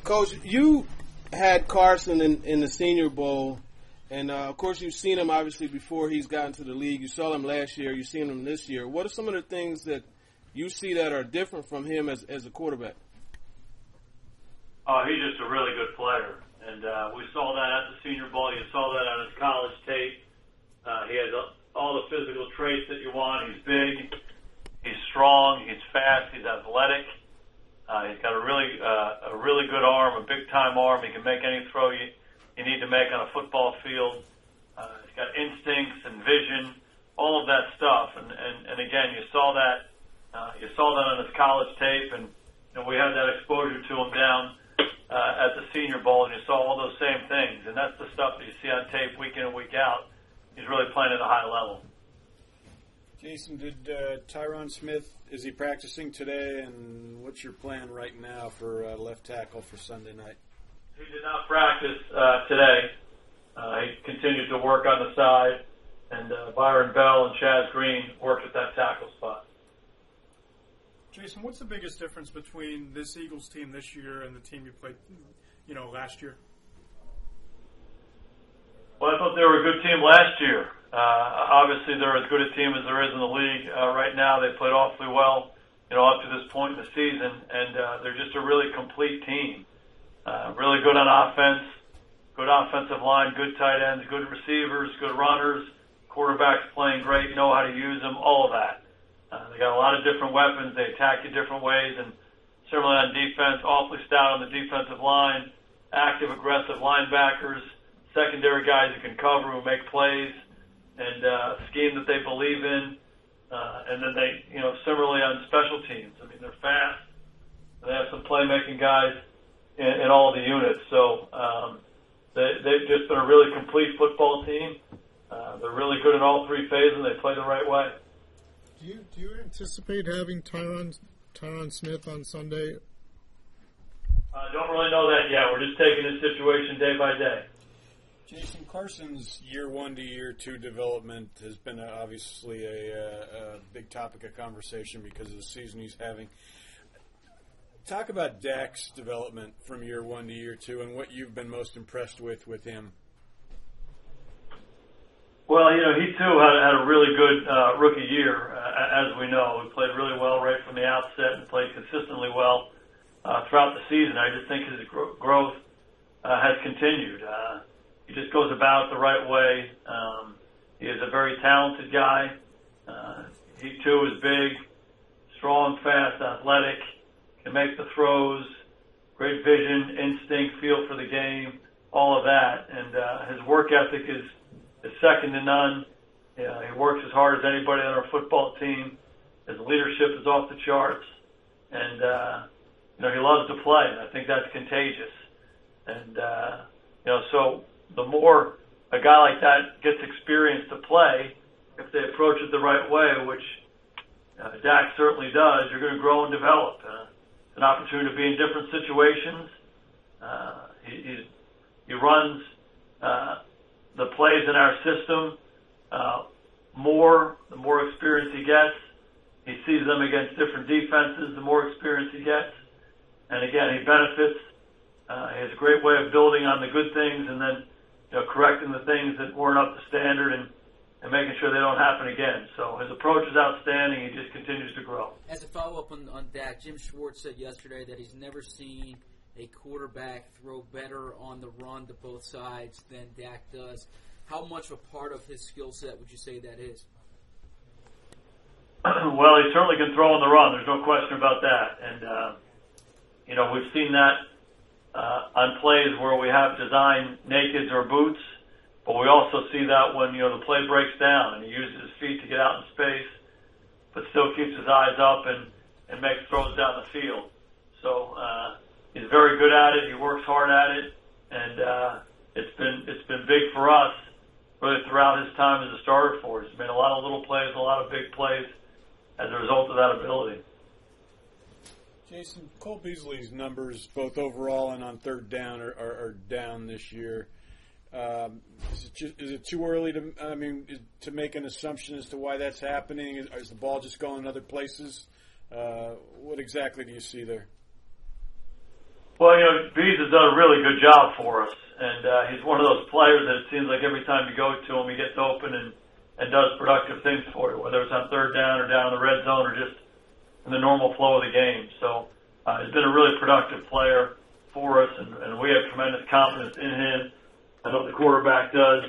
Coach, you had Carson in the Senior Bowl, and of course you've seen him obviously before he's gotten to the league. You saw him last year. You've seen him this year. What are some of the things that you see that are different from him as a quarterback? Oh, he's just a really good player, and we saw that at the Senior Bowl. You saw that on his college tape. He has all the physical traits that you want. He's big, he's strong, he's fast, he's athletic. He's got a really good arm, a big-time arm. He can make any throw you need to make on a football field. He's got instincts and vision, all of that stuff. And again, you saw that on his college tape, and we had that exposure to him down at the Senior Bowl, and you saw all those same things. And that's the stuff that you see on tape week in and week out. He's really playing at a high level. Jason, did Tyron Smith, is he practicing today, and what's your plan right now for left tackle for Sunday night? He did not practice today. He continued to work on the side, and Byron Bell and Chaz Green worked at that tackle spot. Jason, what's the biggest difference between this Eagles team this year and the team you played, last year? Well, I thought they were a good team last year. Obviously, they're as good a team as there is in the league right now. They played awfully well, up to this point in the season, and they're just a really complete team. Really good on offense, good offensive line, good tight ends, good receivers, good runners, quarterbacks playing great, know how to use them, all of that. They got a lot of different weapons. They attack you different ways, and certainly on defense, awfully stout on the defensive line, active, aggressive linebackers, secondary guys who can cover, who make plays, and scheme that they believe in. And then they, similarly on special teams. I mean, they're fast. They have some playmaking guys in all the units. So they've just been a really complete football team. They're really good in all three phases, and they play the right way. Do you anticipate having Tyron Smith on Sunday? I don't really know that yet. We're just taking this situation day by day. Jason, Carson's year 1 to year 2 development has been obviously a big topic of conversation because of the season he's having. Talk about Dak's development from year 1 to year 2 and what you've been most impressed with him. Well, he too had a really good rookie year, as we know. He played really well right from the outset and played consistently well throughout the season. I just think his growth has continued. He just goes about it the right way. He is a very talented guy. He too is big, strong, fast, athletic, can make the throws, great vision, instinct, feel for the game, all of that. And his work ethic is second to none. He works as hard as anybody on our football team. His leadership is off the charts. And, he loves to play, and I think that's contagious. And, so the more a guy like that gets experience to play, if they approach it the right way, which Dak certainly does, you're going to grow and develop. It's an opportunity to be in different situations. He runs the plays in our system the more experience he gets. He sees them against different defenses, the more experience he gets. And again, he benefits. He has a great way of building on the good things and then correcting the things that weren't up to standard and making sure they don't happen again. So his approach is outstanding. He just continues to grow. As a follow-up on Dak, Jim Schwartz said yesterday that he's never seen a quarterback throw better on the run to both sides than Dak does. How much of a part of his skill set would you say that is? Well, he certainly can throw on the run. There's no question about that. And, we've seen that on plays where we have design nakeds or boots, but we also see that when, the play breaks down and he uses his feet to get out in space, but still keeps his eyes up and makes throws down the field. So he's very good at it. He works hard at it, and it's been big for us really throughout his time as a starter for us. He's made a lot of little plays, a lot of big plays as a result of that ability. Jason, Cole Beasley's numbers, both overall and on third down, are down this year. Is it too early to make an assumption as to why that's happening? Is the ball just going other places? What exactly do you see there? Well, Bees has done a really good job for us, and he's one of those players that it seems like every time you go to him, he gets open and does productive things for you, whether it's on third down or down in the red zone or just in the normal flow of the game. So he's been a really productive player for us, and we have tremendous confidence in him. I know the quarterback does.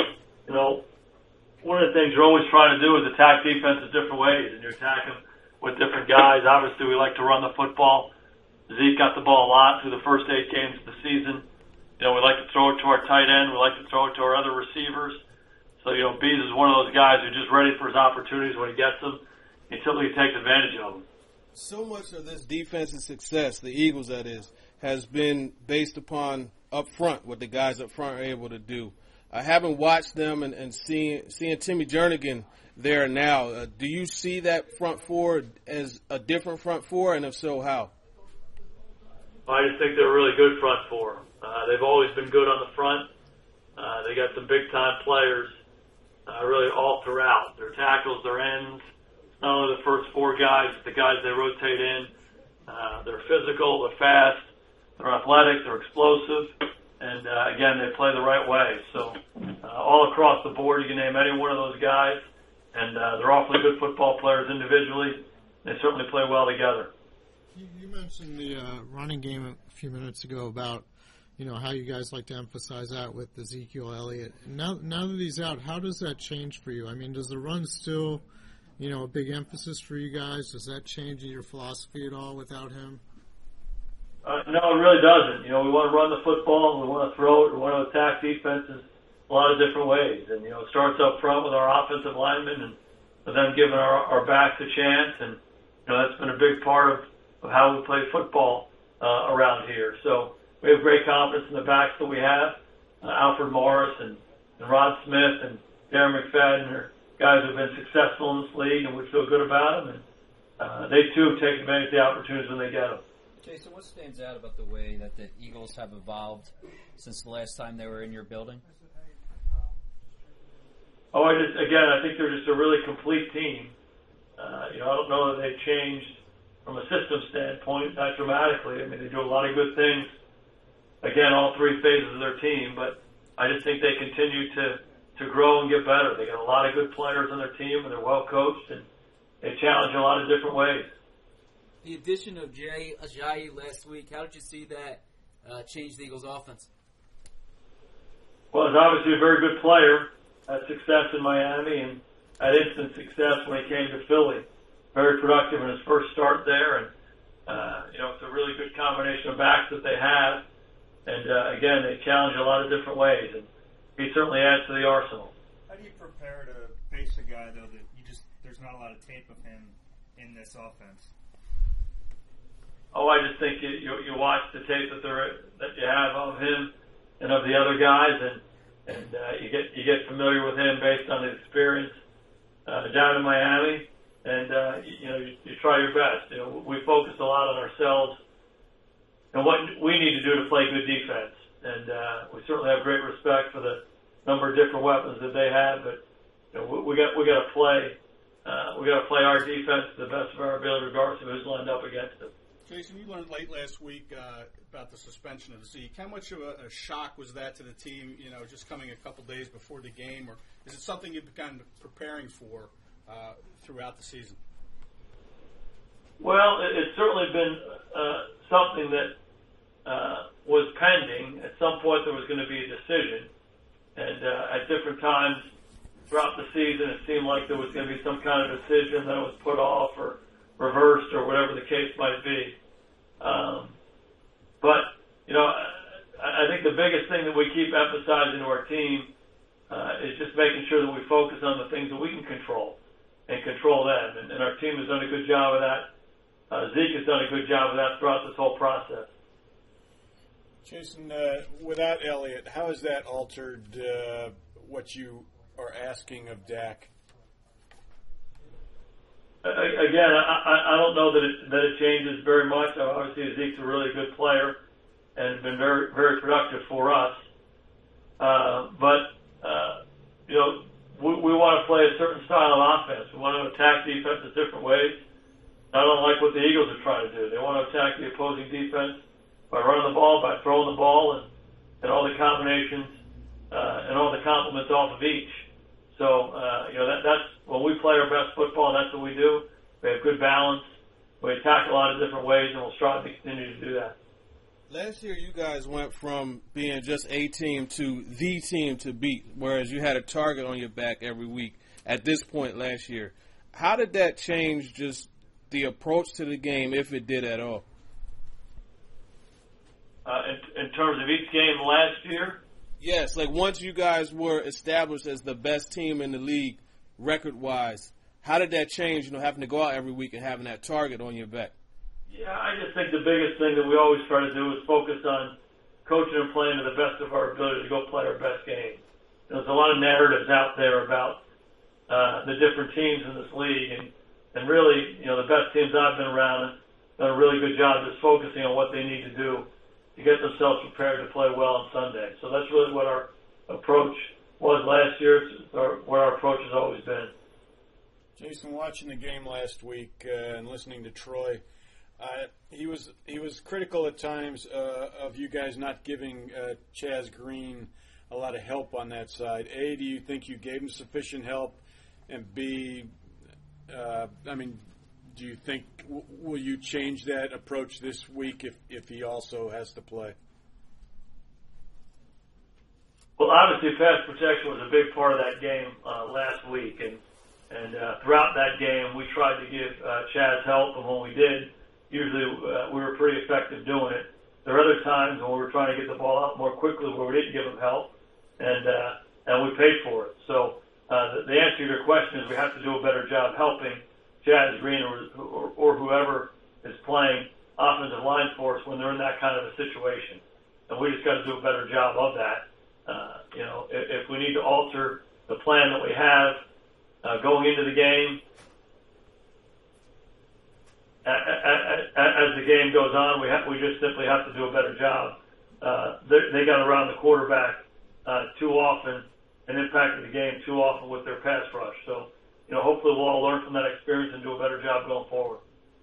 One of the things you're always trying to do is attack defenses different ways, and you attack them with different guys. Obviously, we like to run the football. Zeke got the ball a lot through the first 8 games of the season. We like to throw it to our tight end. We like to throw it to our other receivers. So, Bees is one of those guys who's just ready for his opportunities when he gets them. He typically takes advantage of them. So much of this defensive success, the Eagles that is, has been based upon up front, what the guys up front are able to do. I haven't watched them and seeing Timmy Jernigan there now. Do you see that front four as a different front four, and if so, how? I just think they're a really good front four. They've always been good on the front. They got some big-time players really all throughout. Their tackles, their ends, not only the first 4 guys, but the guys they rotate in. They're physical, they're fast, they're athletic, they're explosive. And, again, they play the right way. So all across the board, you can name any one of those guys. And they're awfully good football players individually. They certainly play well together. You mentioned the running game a few minutes ago about, how you guys like to emphasize that with Ezekiel Elliott. Now that he's out, how does that change for you? I mean, does the run still, a big emphasis for you guys? Does that change your philosophy at all without him? No, it really doesn't. We want to run the football, we want to throw it, we want to attack defenses a lot of different ways. And, it starts up front with our offensive linemen and them giving our backs a chance. And, that's been a big part of how we play football around here. So we have great confidence in the backs that we have. Alfred Morris and Rod Smith and Darren McFadden are guys who have been successful in this league, and we feel good about them. And they, too, take advantage of the opportunities when they get them. Jason, what stands out about the way that the Eagles have evolved since the last time they were in your building? I think they're just a really complete team. I don't know that they've changed from a system standpoint, not dramatically. I mean, they do a lot of good things, again, all 3 phases of their team, but I just think they continue to grow and get better. They got a lot of good players on their team, and they're well coached, and they challenge in a lot of different ways. The addition of Jay Ajayi last week, how did you see that change the Eagles' offense? Well, he's obviously a very good player. Had success in Miami and had instant success when he came to Philly. Very productive in his first start there. And, it's a really good combination of backs that they have. And, again, they challenge in a lot of different ways. And he certainly adds to the arsenal. How do you prepare to face a guy, though, that there's not a lot of tape of him in this offense? I just think you watch the tape that you have of him and of the other guys, and you get familiar with him based on his experience down in Miami, and you try your best. We focus a lot on ourselves and what we need to do to play good defense, and we certainly have great respect for the number of different weapons that they have, but we got to play our defense to the best of our ability, regardless of who's lined up against them. Jason, you learned late last week about the suspension of Zeke. How much of a shock was that to the team, just coming a couple days before the game? Or is it something you've been preparing for throughout the season? Well, it's certainly been something that was pending. At some point there was going to be a decision. And at different times throughout the season, it seemed like there was going to be some kind of decision that was put off or reversed or whatever the case might be. But, I think the biggest thing that we keep emphasizing to our team is just making sure that we focus on the things that we can control and control them. And our team has done a good job of that. Zeke has done a good job of that throughout this whole process. Jason, without Elliott, how has that altered what you are asking of Dak? Again, I don't know that it changes very much. Obviously, Zeke's a really good player and has been very, very productive for us. But we want to play a certain style of offense. We want to attack defenses different ways, not unlike what the Eagles are trying to do. They want to attack the opposing defense by running the ball, by throwing the ball, and all the combinations and all the compliments off of each. So, that's when we play our best football, that's what we do. We have good balance. We attack a lot of different ways, and we'll strive to continue to do that. Last year, you guys went from being just a team to the team to beat, whereas you had a target on your back every week at this point last year. How did that change just the approach to the game, if it did at all? In terms of each game last year? Yes, like once you guys were established as the best team in the league record-wise, how did that change, having to go out every week and having that target on your back? Yeah, I just think the biggest thing that we always try to do is focus on coaching and playing to the best of our ability to go play our best game. There's a lot of narratives out there about the different teams in this league, and really, the best teams I've been around have done a really good job just focusing on what they need to do to get themselves prepared to play well on Sunday. So that's really what our approach was last year, or what our approach has always been. Jason, watching the game last week and listening to Troy, he was critical at times of you guys not giving Chaz Green a lot of help on that side. A, do you think you gave him sufficient help? And B, do you think will you change that approach this week if he also has to play? Well, obviously, pass protection was a big part of that game last week, and throughout that game, we tried to give Chaz help, and when we did, usually we were pretty effective doing it. There are other times when we were trying to get the ball out more quickly where we didn't give him help, and we paid for it. So the answer to your question is we have to do a better job helping Chaz Green or whoever is playing offensive line for us when they're in that kind of a situation. And we just got to do a better job of that. If we need to alter the plan that we have going into the game, as the game goes on, we just simply have to do a better job. They got around the quarterback too often and impacted the game too often with their pass rush. So, hopefully we'll all learn from that experience and do a better job going forward.